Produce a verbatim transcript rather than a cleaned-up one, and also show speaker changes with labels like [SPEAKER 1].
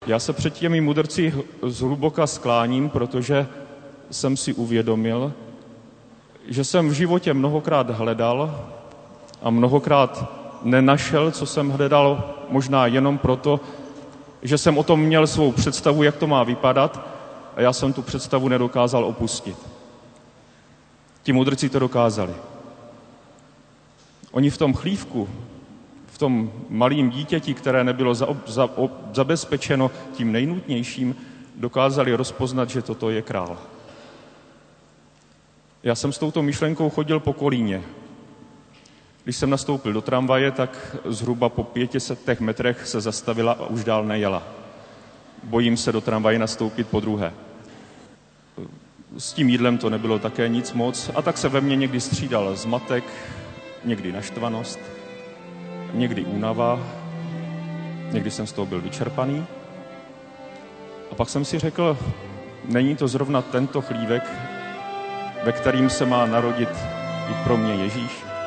[SPEAKER 1] Já se před těmi mudrci zhluboka skláním, protože jsem si uvědomil, že jsem v životě mnohokrát hledal a mnohokrát nenašel, co jsem hledal, možná jenom proto, že jsem o tom měl svou představu, jak to má vypadat, a já jsem tu představu nedokázal opustit. Ti mudrci to dokázali. Oni v tom chlívku, v tom malým dítěti, které nebylo za, za, zabezpečeno tím nejnutnějším, dokázali rozpoznat, že toto je král. Já jsem s touto myšlenkou chodil po Kolíně. Když jsem nastoupil do tramvaje, tak zhruba po pětisetech metrech se zastavila a už dál nejela. Bojím se do tramvaje nastoupit po druhé. S tím jídlem to nebylo také nic moc a tak se ve mně někdy střídal zmatek, někdy naštvanost, někdy únava, někdy jsem z toho byl vyčerpaný. A pak jsem si řekl, není to zrovna tento chlívek, ve kterým se má narodit i pro mě Ježíš?